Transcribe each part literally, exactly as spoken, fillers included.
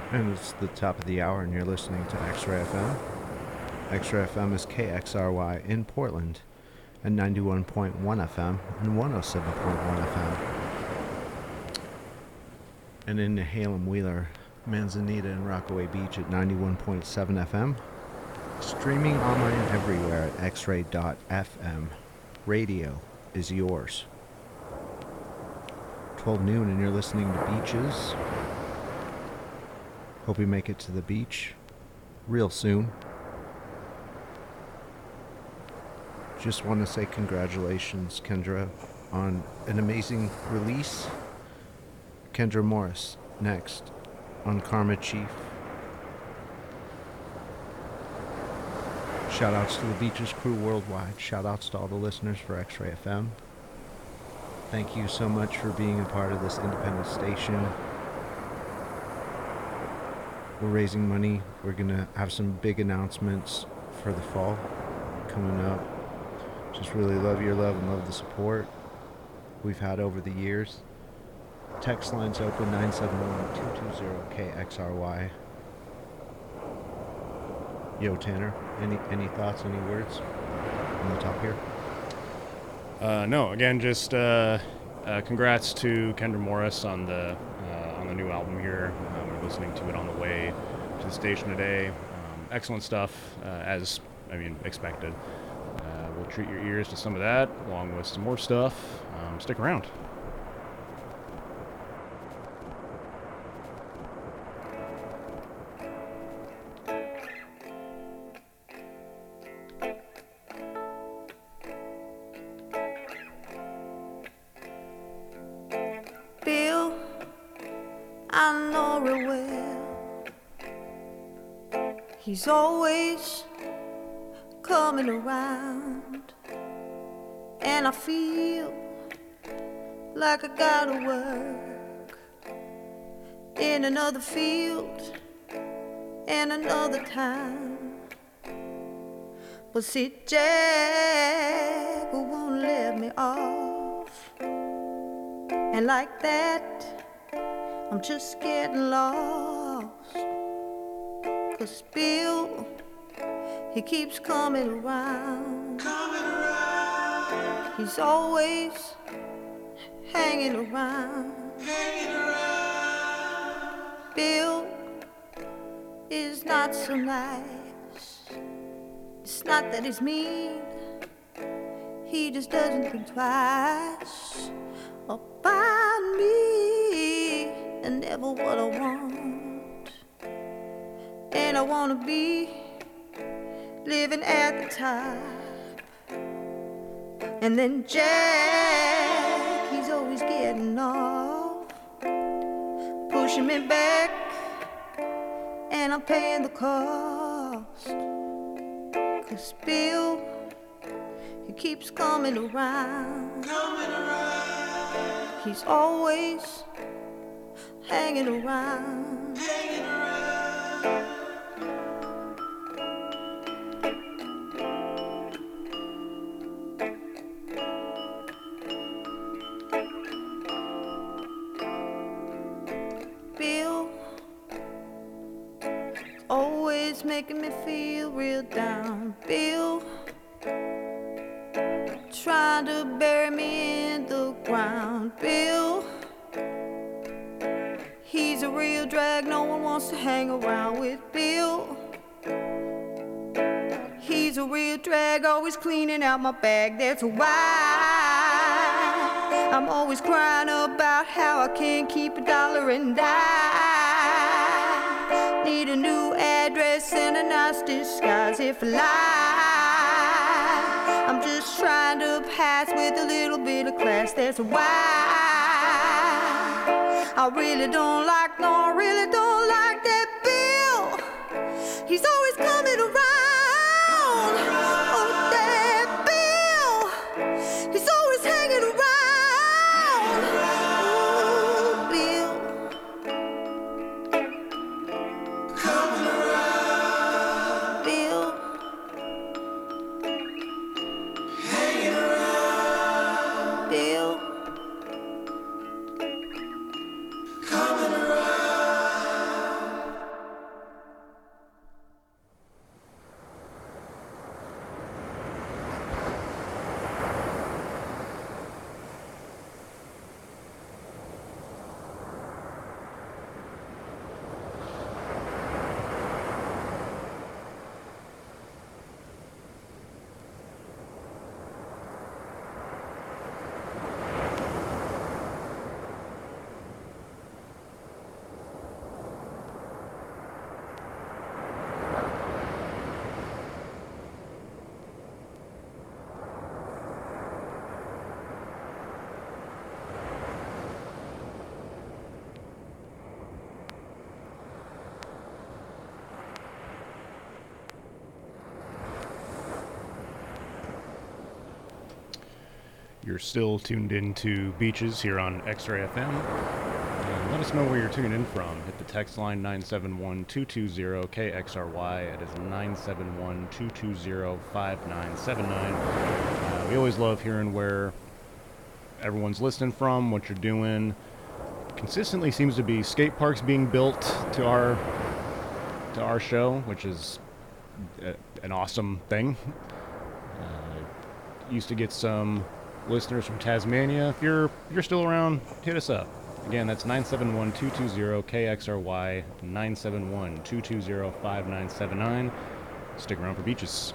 And it's the top of the hour, and you're listening to X-Ray F M. X-Ray F M is K X R Y in Portland, and ninety-one point one F M and one oh seven point one F M. And in Halem Wheeler, Manzanita, and Rockaway Beach at ninety-one point seven F M. Streaming online everywhere at x ray dot f m. Radio is yours. twelve noon, and you're listening to Beaches. Hope you make it to the beach real soon. Just want to say congratulations, Kendra, on an amazing release. Kendra Morris, next on Karma Chief. Shoutouts to the Beaches crew worldwide. Shoutouts to all the listeners for X-Ray F M. Thank you so much for being a part of this independent station. We're raising money. We're going to have some big announcements for the fall coming up. Just really love your love and love the support we've had over the years. Text lines open nine seven one, two two zero, K X R Y. Yo, Tanner, any any thoughts, any words on the top here? Uh, no, again, just uh, uh, congrats to Kendra Morris on the uh, on the new album here. Uh, we're listening to it on the way to the station today. Um, excellent stuff, uh, as I mean expected. Uh, we'll treat your ears to some of that, along with some more stuff. Um, stick around. Bill, I know real well. He's always coming around, and I feel like I gotta work in another field and another time. But see, Jack won't let me off, and like that I'm just getting lost. 'Cause Bill, he keeps coming around, coming around. He's always hanging around, hanging around. Bill is not so nice. It's not that he's mean, he just doesn't think twice about me and never what I want. And I wanna be living at the top. And then Jack, he's always getting off, pushing me back, and I'm paying the cost. 'Cause Bill, he keeps coming around, coming around. He's always hanging around, hanging around. Bill, always making me feel real down. Bill, trying to bury me in the ground. Bill, he's a real drag, no one wants to hang around with. Bill, he's a real drag, always cleaning out my bag. That's why I'm always crying about how I can't keep a dollar and I need a new address and a nice disguise. If I lie, I'm just trying to pass with a little bit of class. That's why I really don't like, no, I really don't like that Bill. He's always coming around. Oh, that Bill. He's always hanging around. Oh, Bill. Coming around. Bill. Hanging around. Bill. Coming around. you're still tuned into Beaches here on X-Ray F M. And let us know where you're tuning in from. Hit the text line nine seven one, two two zero, K X R Y. It is nine seven one, two two zero, five nine seven nine. Uh, we always love hearing where everyone's listening from, what you're doing. Consistently seems to be skate parks being built to our to our show, which is a, an awesome thing. Uh, used to get some listeners from Tasmania. If you're if you're still around, hit us up. Again, that's nine seven one, two two zero, K X R Y, nine seven one, two two zero, five nine seven nine. Stick around for Beaches.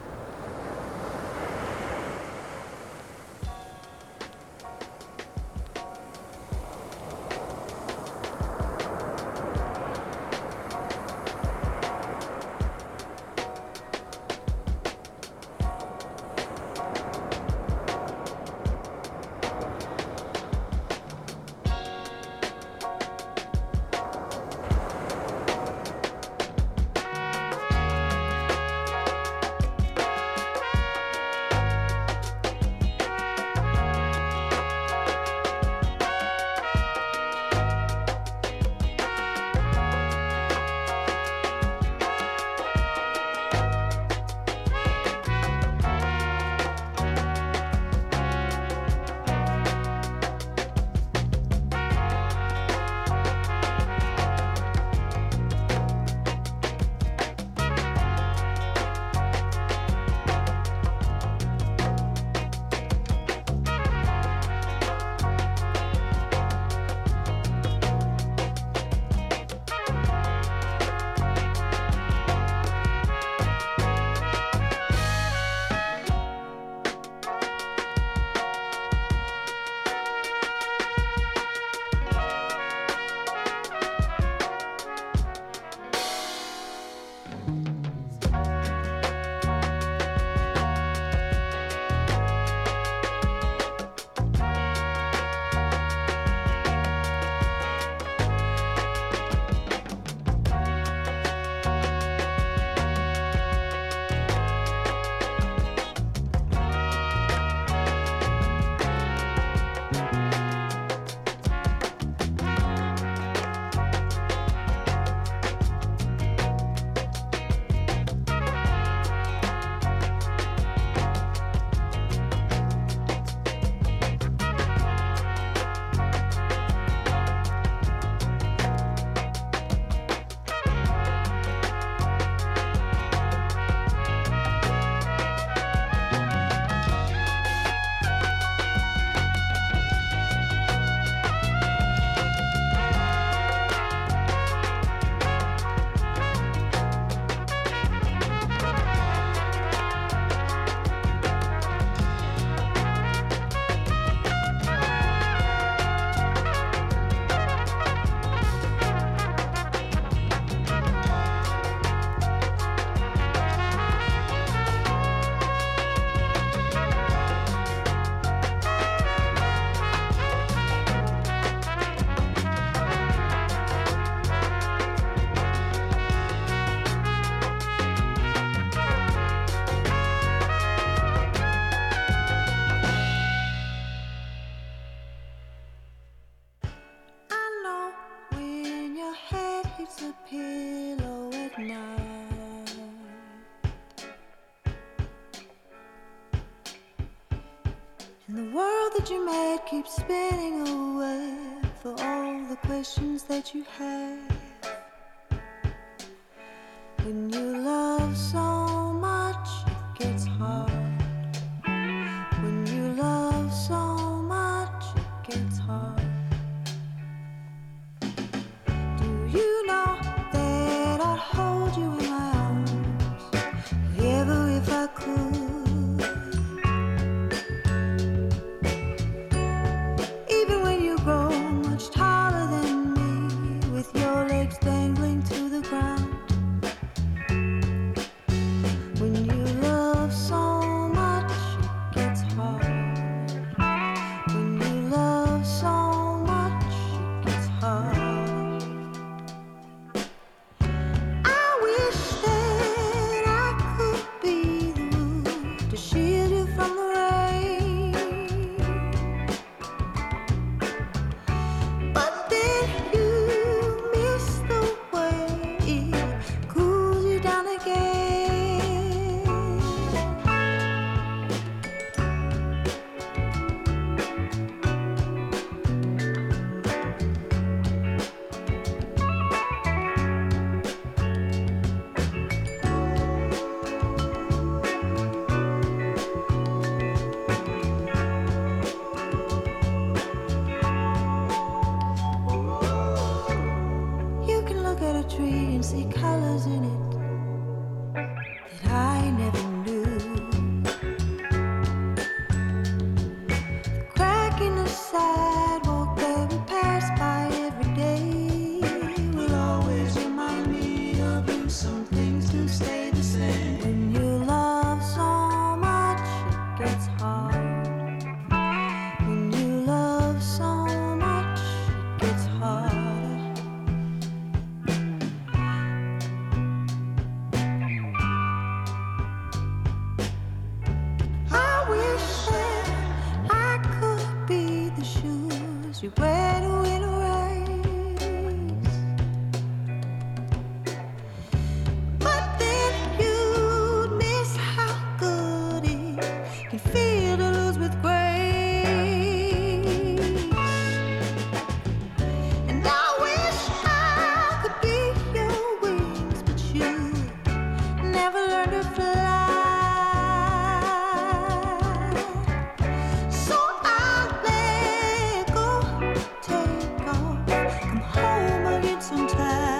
You made keeps spinning away for all the questions that you have. When you love so much, it gets hard. When you love so much, it gets hard. Do you know that I'd hold you in my arms ever if I could? Dangling to the ground. where the wind rise. But then you'd miss how good it can feel to lose with grace. And I wish I could be your wings, but you never learned to fly. So I'll let go, take off, come home again sometime.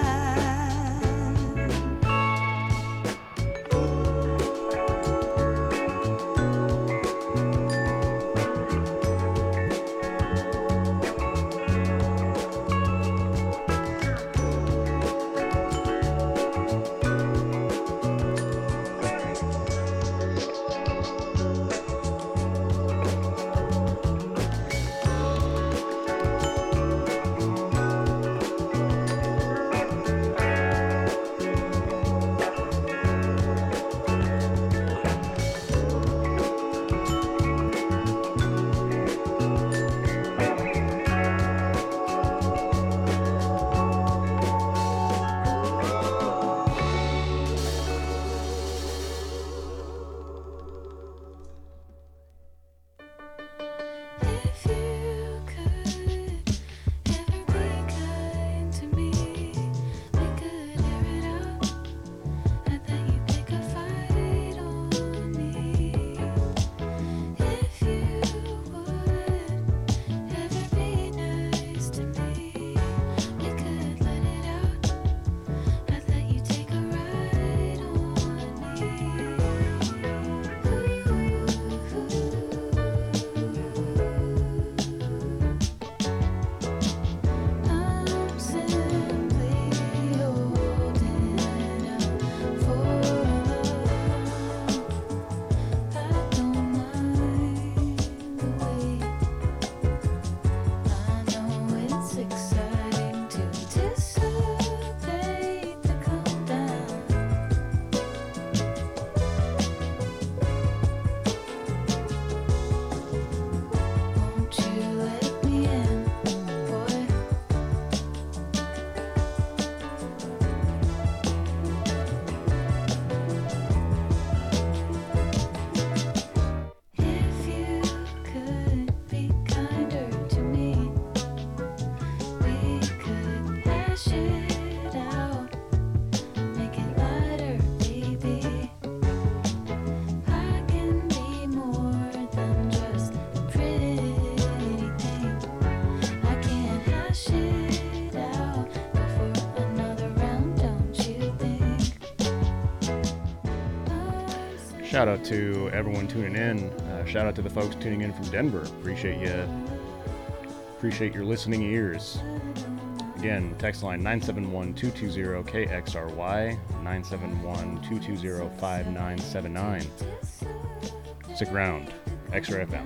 If you could ever be kind to me, we could air it out. I thought you'd pick a fight on me. If you would ever be nice to me, we could let it out. I thought you'd take a ride on me. I'm simply holding out for love. I don't mind the wait. I know it's exciting to anticipate the countdown. Won't you let me in, boy? If you could be kinder to me, we could hash it out, make it lighter, baby. I can be more than just a pretty thing. I can hash it out before another round, don't you think? Shout out to everyone tuning in. Uh, shout out to the folks tuning in from Denver. Appreciate you. Appreciate your listening ears. Again, text line nine seven one, two two zero, K X R Y, nine seven one, two two zero, five nine seven nine. Stick around. X R F M.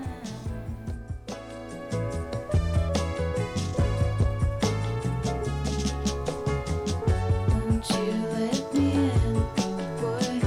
Won't you let me in, boy?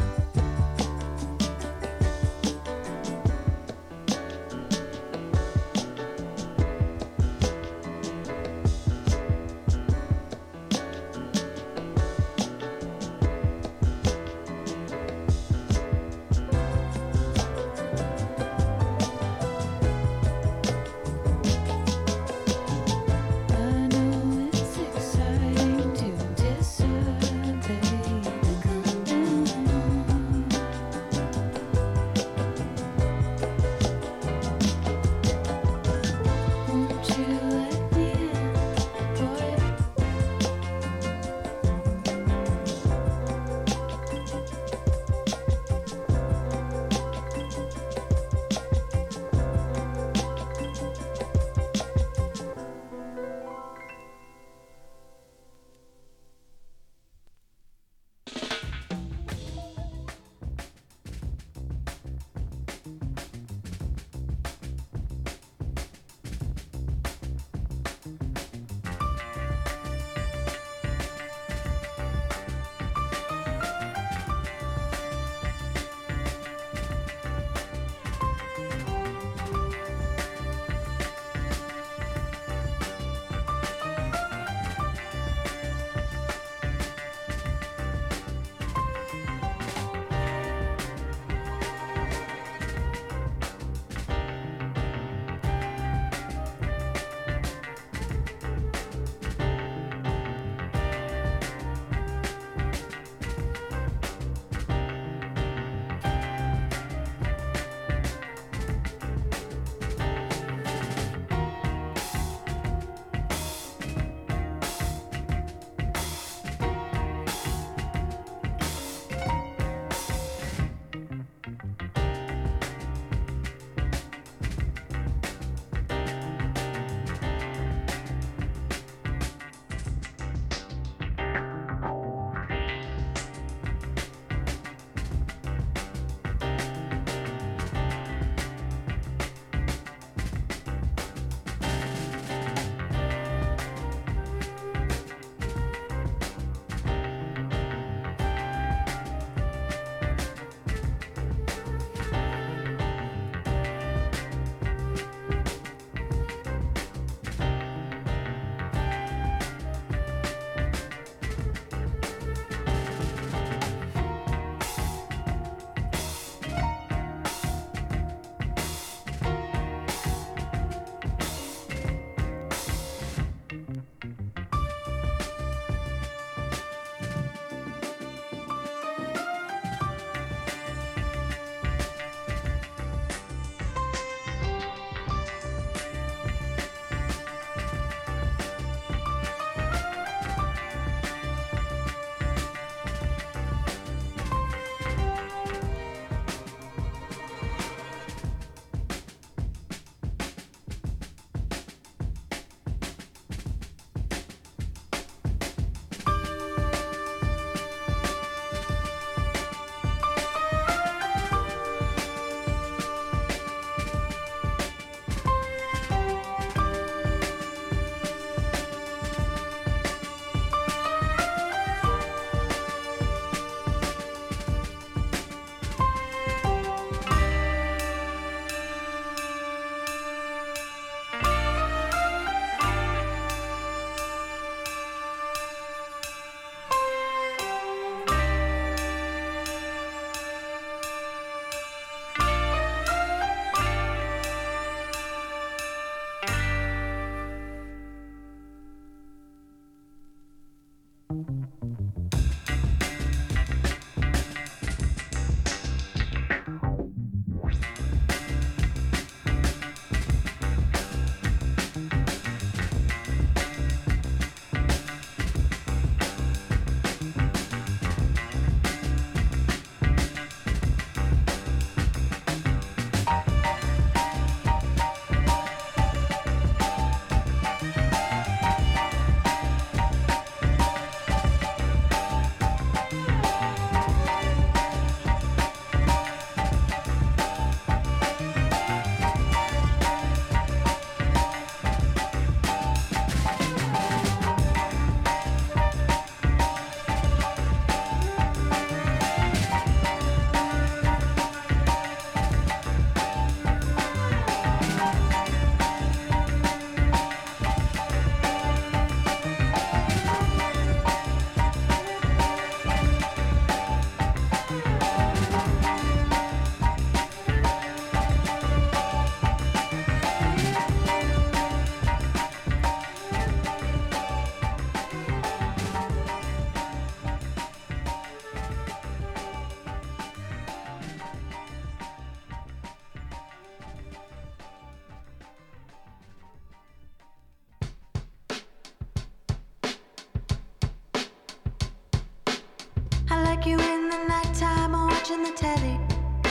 you in the nighttime watching the telly.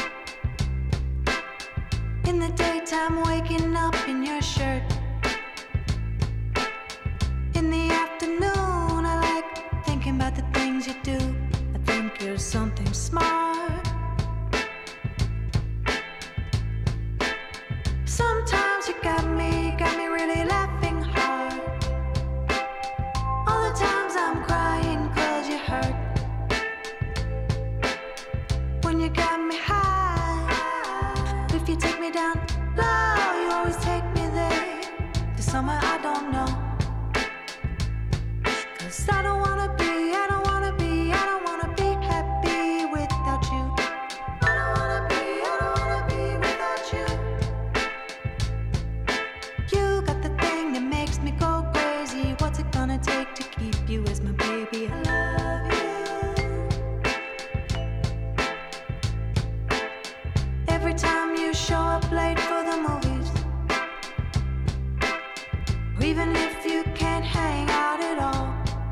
In the daytime waking up in your shirt. In the afternoon I like thinking about the things you do. I think you're something smart. Sometimes you got me, got me really laughing hard. All the times I'm crying cause you hurt. When you got me high, if you take me down low, you always take me there, to somewhere I don't know. Cause I don't wanna be, I don't wanna be, I don't wanna be happy without you. I don't wanna be, I don't wanna be without you. You got the thing that makes me go crazy. What's it gonna take to keep you as my baby? I love you. Every time you show up late for the movies, or even if you can't hang out at all,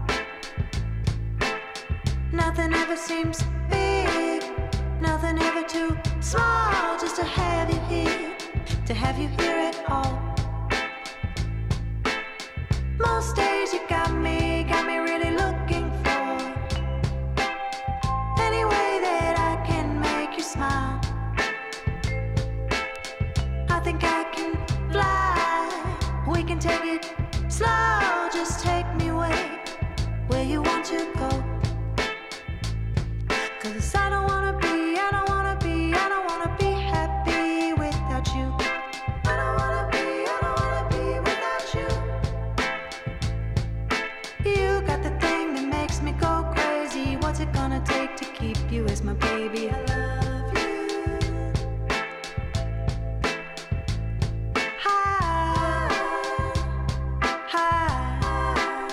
nothing ever seems big, nothing ever too small, just to have you here, to have you here at all. Most days you got me, got me really looking for any way that I can make you smile. I think I can fly, we can take it slow, just take me away where you want to go. Cause I don't wanna be, I don't wanna be, I don't wanna be happy without you. I don't wanna be, I don't wanna be without you. You got the thing that makes me go crazy. What's it gonna take to keep you as my baby? I love you. Hi, hi,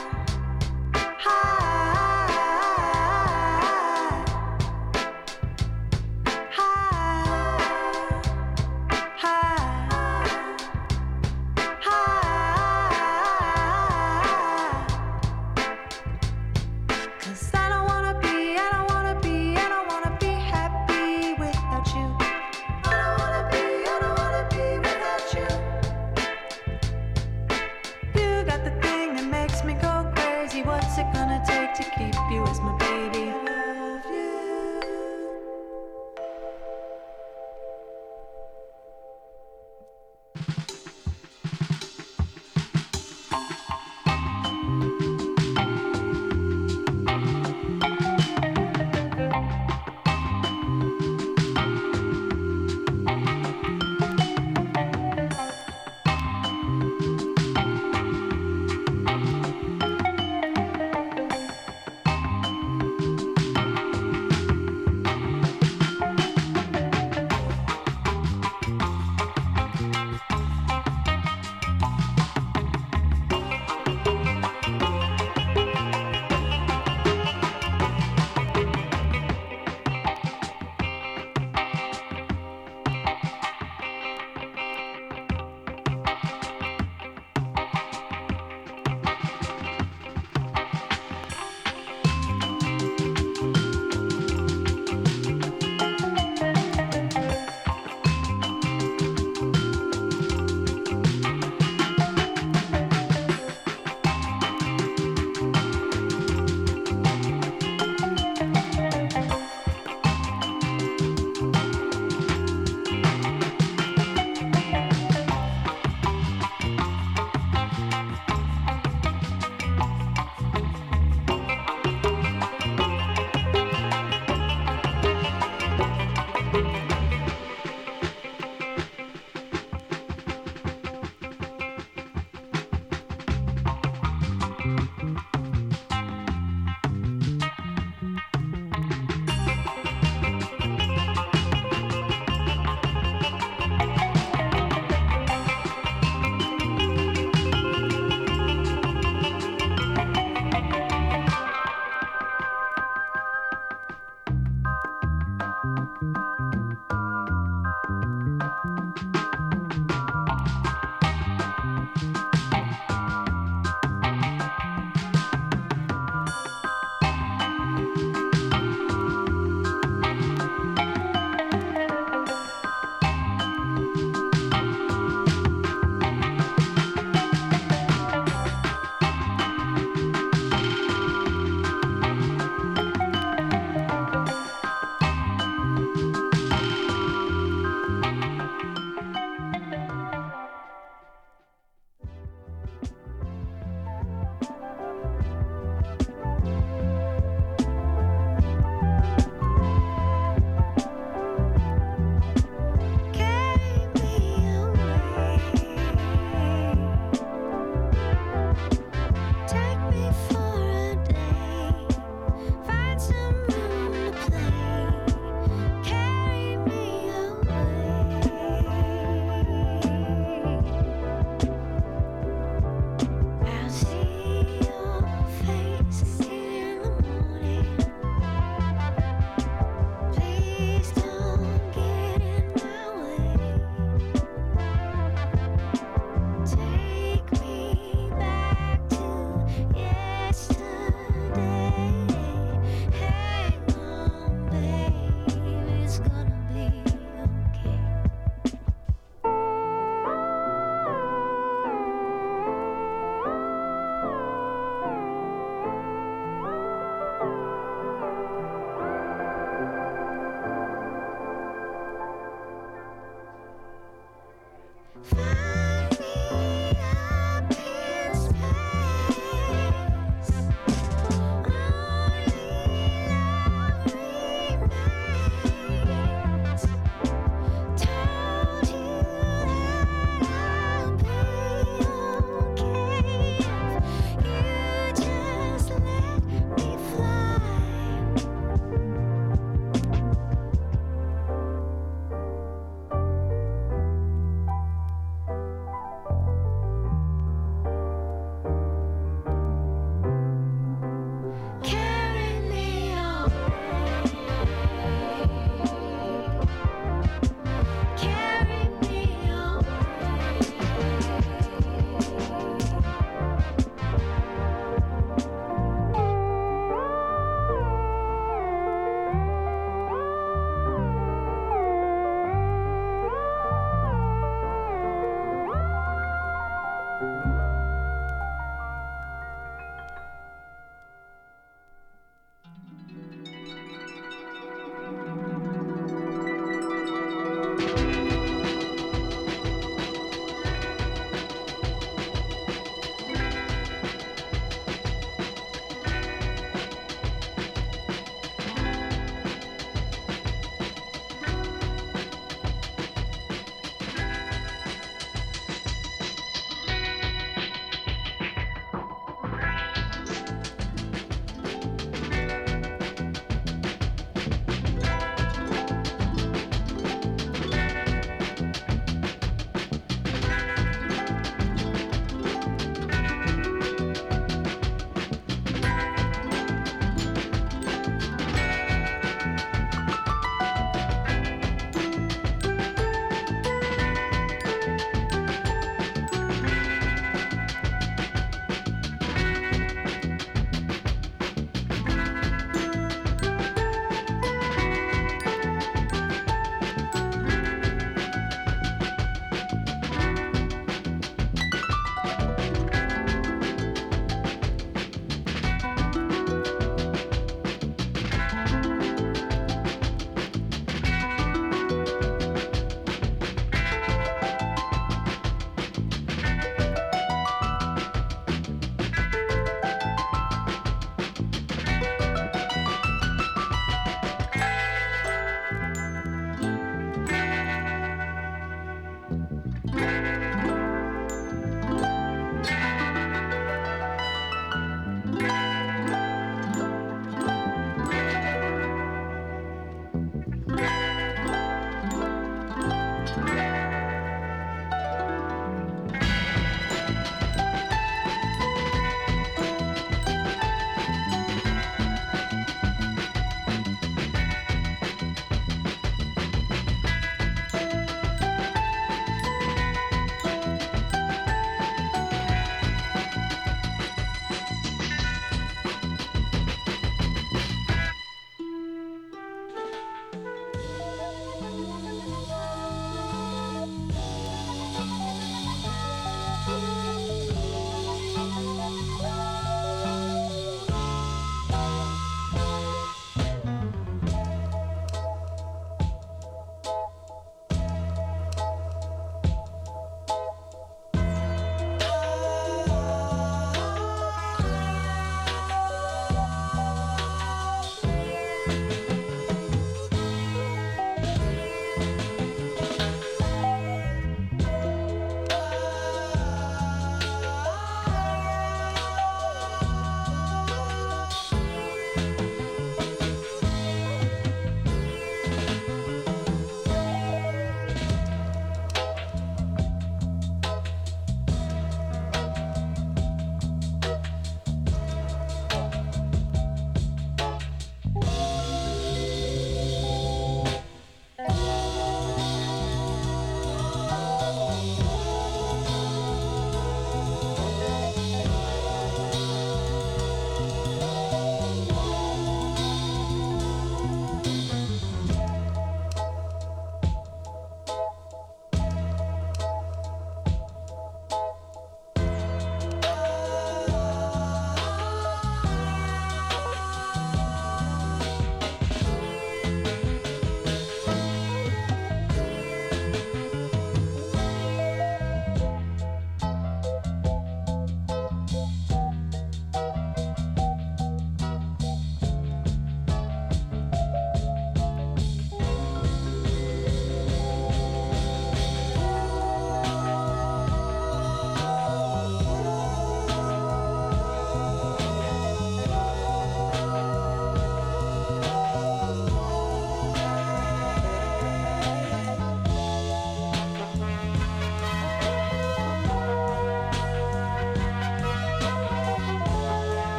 cause I don't wanna be, I don't wanna be, I don't wanna be happy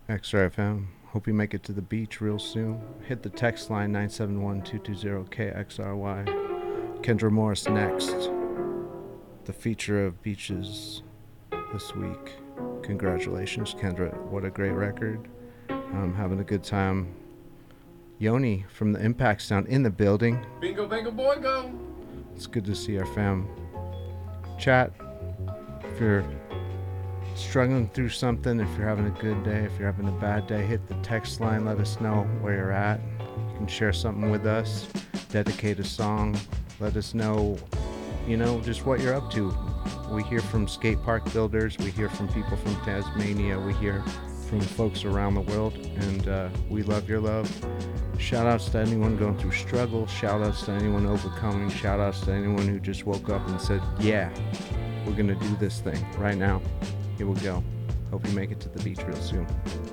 X R F M. Hope you make it to the beach real soon. Hit the text line nine seven one, two two zero, K X R Y. Kendra Morris next. The feature of Beaches this week. Congratulations, Kendra. What a great record. I'm having a good time. Yoni from the Impact Sound in the building. Bingo, bingo, boingo. It's good to see our fam. Chat, if you're struggling through something, if you're having a good day, if you're having a bad day, hit the text line, let us know where you're at. You can share something with us, dedicate a song, let us know, you know, just what you're up to. We hear from skate park builders, we hear from people from Tasmania, we hear from folks around the world, and uh, we love your love. Shout outs to anyone going through struggle, shout outs to anyone overcoming, shout outs to anyone who just woke up and said, yeah, we're gonna do this thing right now. Here we go. Hope you make it to the beach real soon.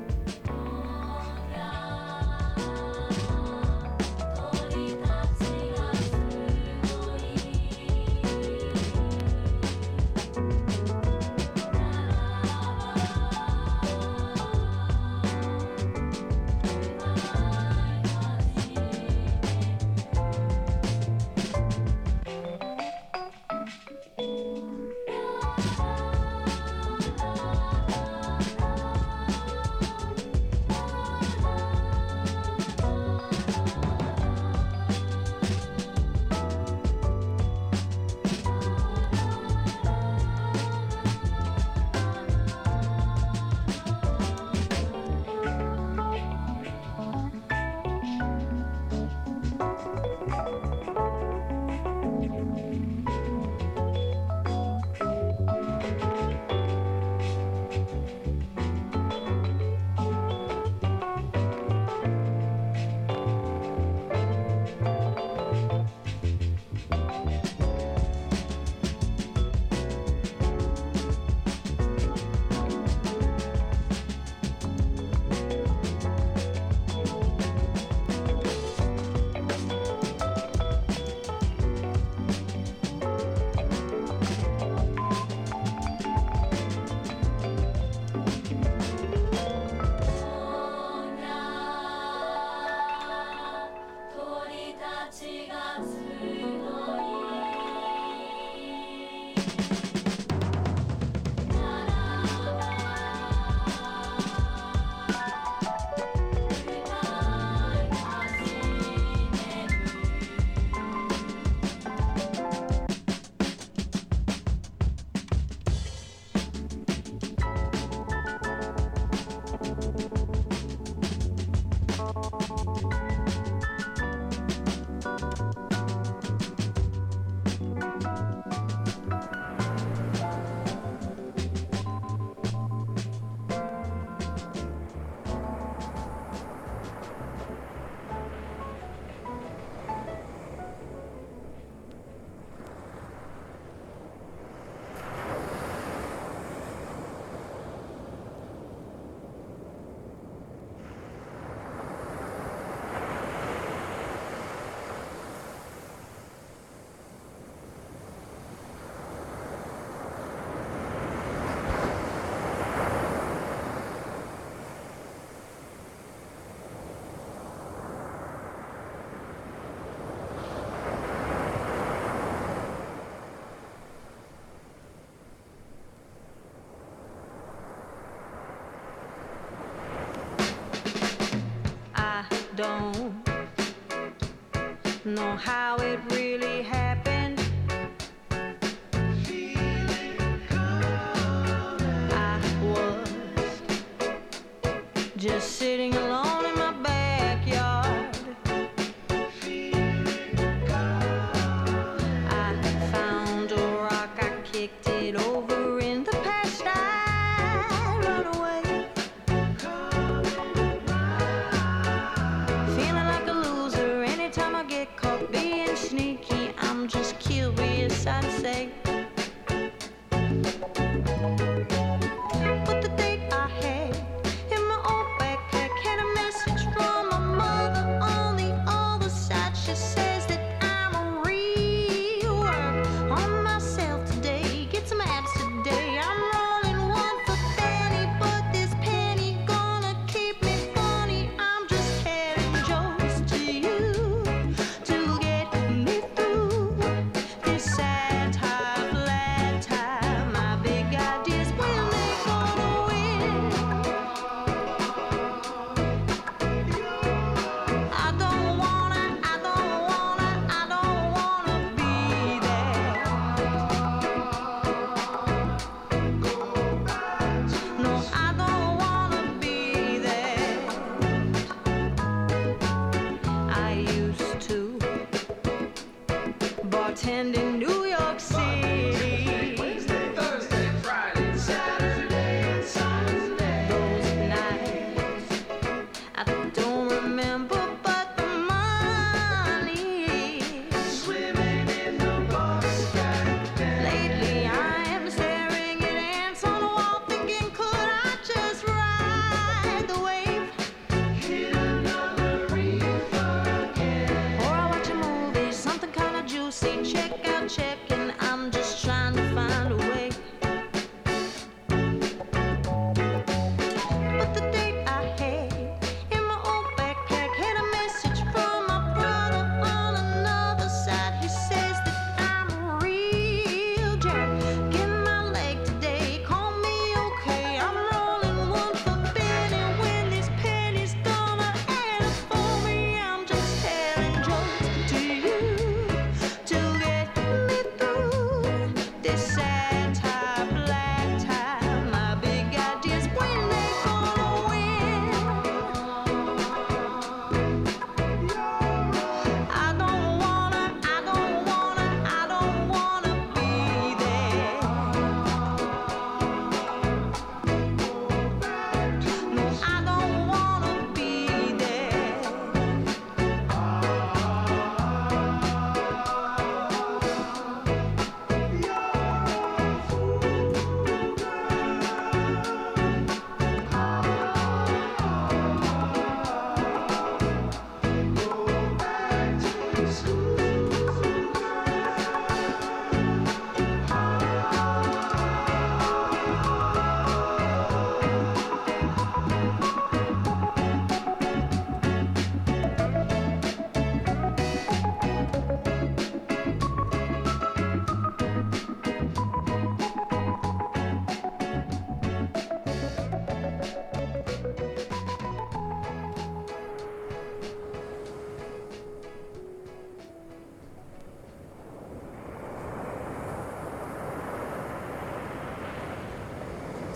Don't know how it really happened. I was just sitting alone in my backyard. I found a rock, I kicked it over in the past. I run away. Sneaky, I'm just curious, I'd say. But the day I had in my old backpack had a message from my mother on the other side. She says that I'm a real work on myself today. Get some abs today. I'm rolling one for Fanny, but this penny gonna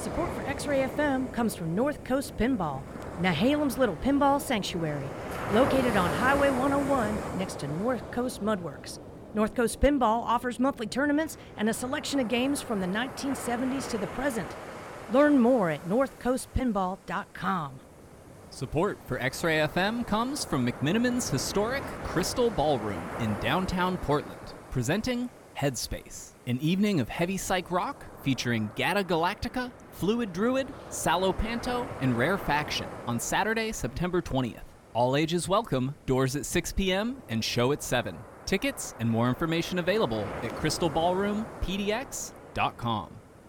Support for X-Ray F M comes from North Coast Pinball, Nehalem's little pinball sanctuary, located on Highway one oh one next to North Coast Mudworks. North Coast Pinball offers monthly tournaments and a selection of games from the nineteen seventies to the present. Learn more at north coast pinball dot com. Support for X-Ray F M comes from McMiniman's historic Crystal Ballroom in downtown Portland, presenting Headspace, an evening of heavy psych rock featuring Gata Galactica, Fluid Druid, Salopanto, and Rare Faction on Saturday, September twentieth. All ages welcome, doors at six p.m. and show at seven. Tickets and more information available at crystal ballroom p d x dot com.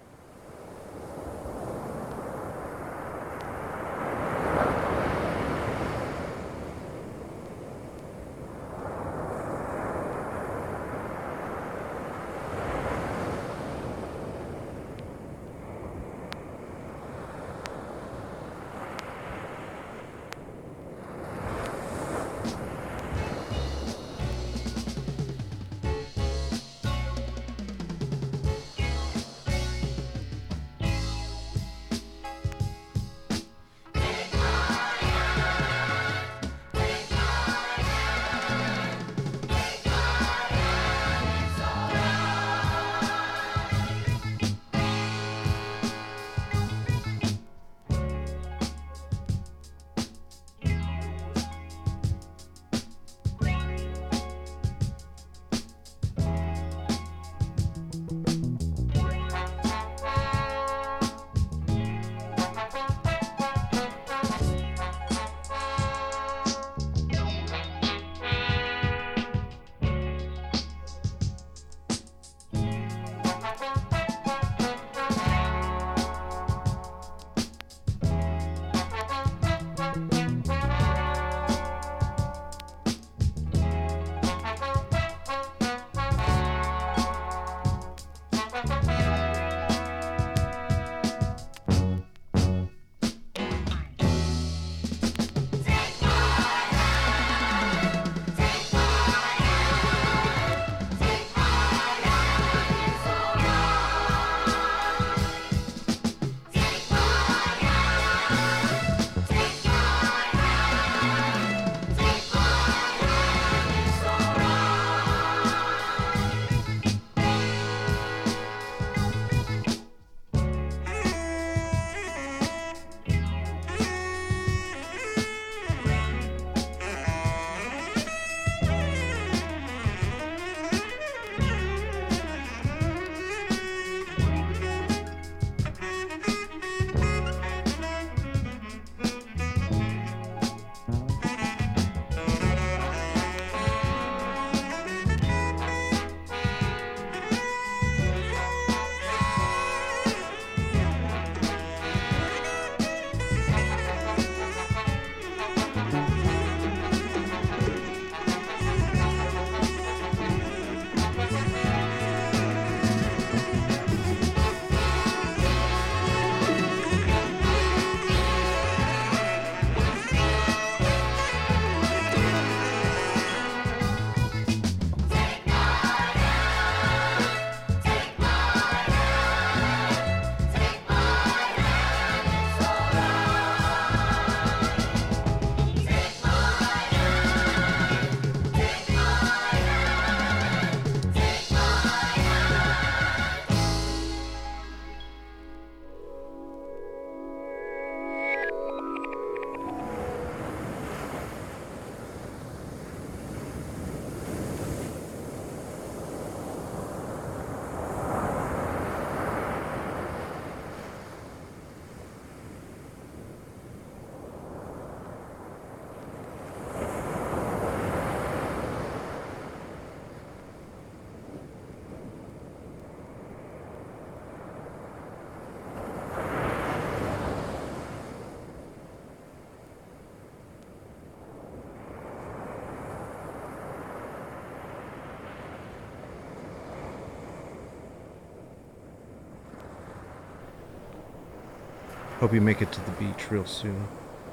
Hope you make it to the beach real soon.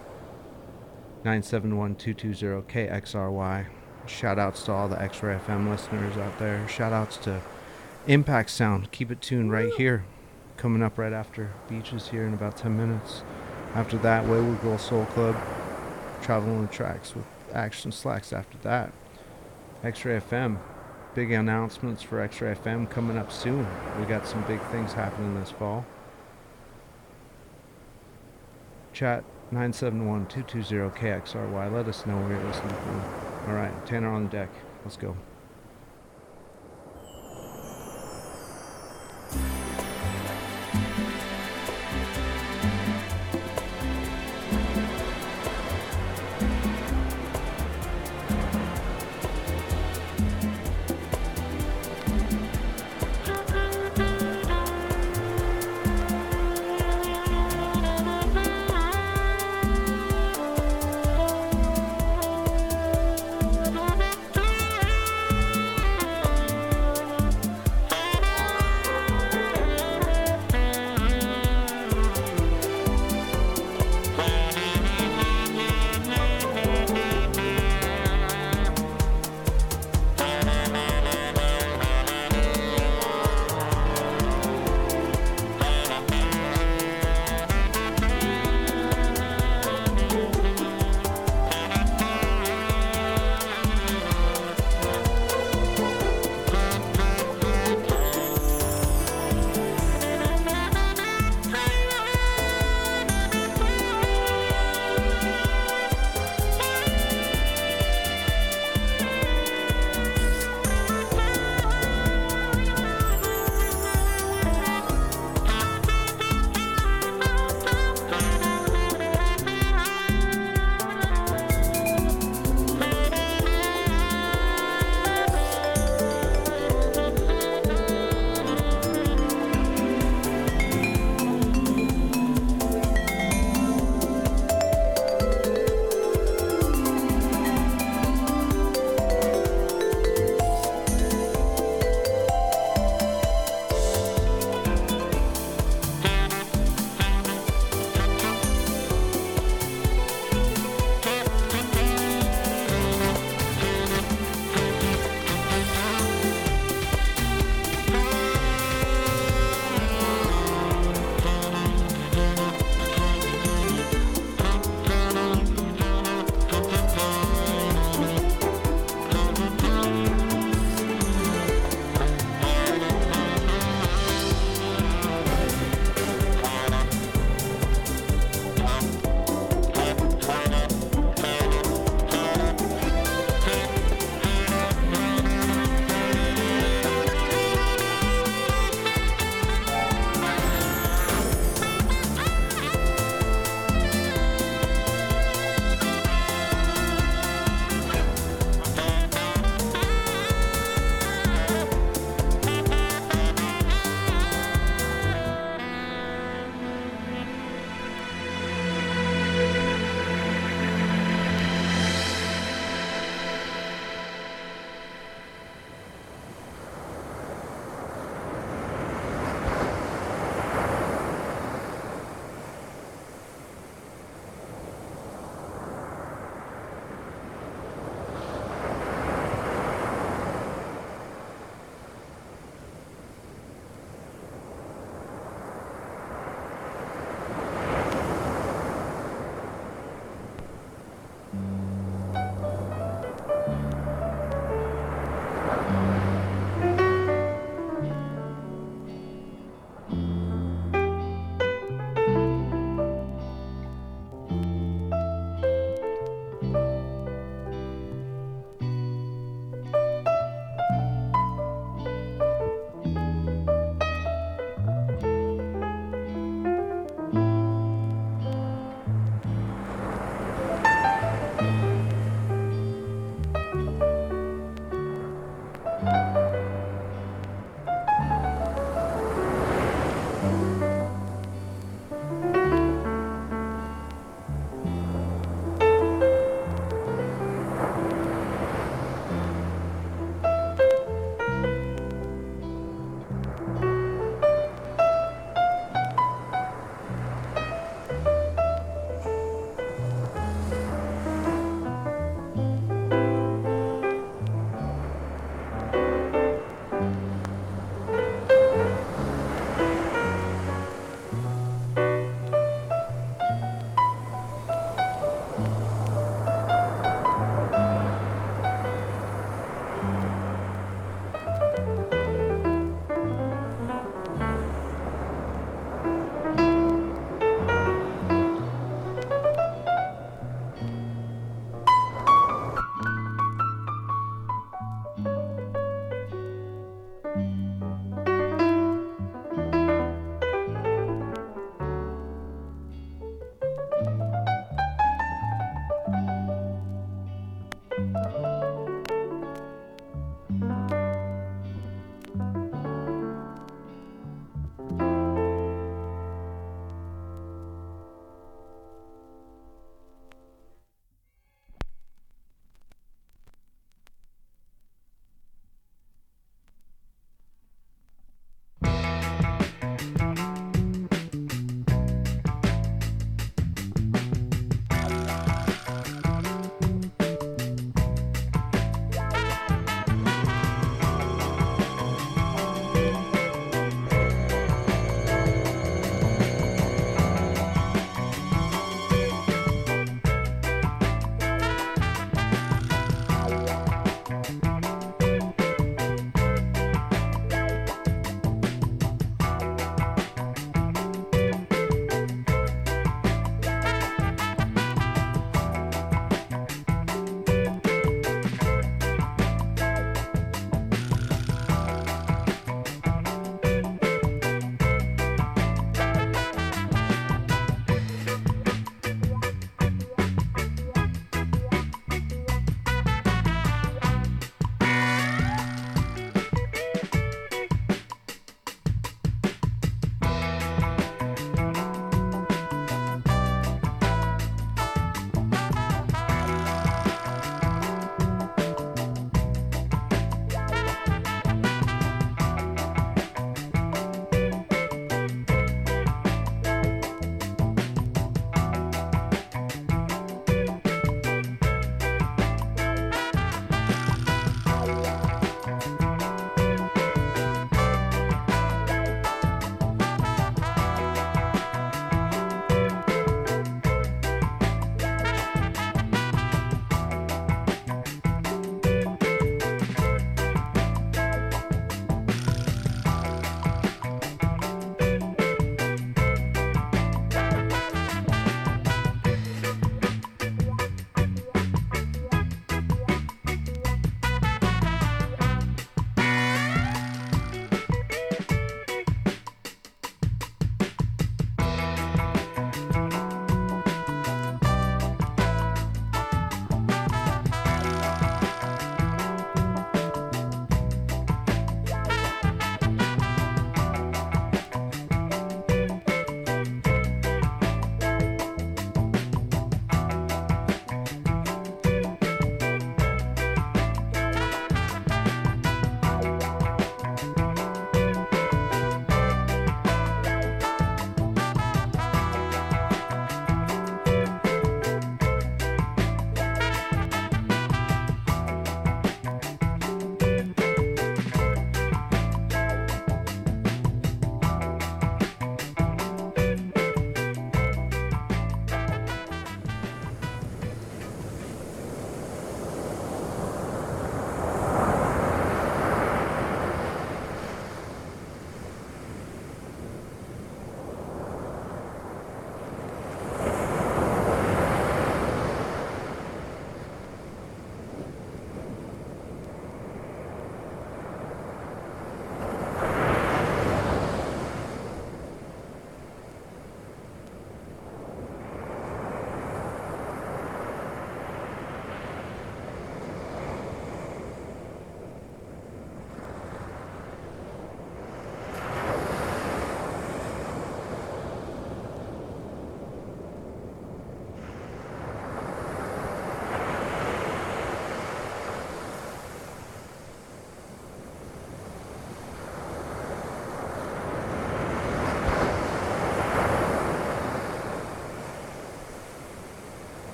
nine seven one two two zero K X R Y. Shout outs to all the X-Ray F M listeners out there. Shout outs to Impact Sound. Keep it tuned right here. coming up right after Beaches here in about ten minutes. After that, Wayward Girl Soul Club, Traveling the Tracks with Action Slacks after that. X-Ray F M, big announcements for X-Ray F M coming up soon. We got some big things happening this fall. Chat nine seven one, two two zero, K X R Y. Let us know where you're listening from. All right, Tanner on deck. Let's go.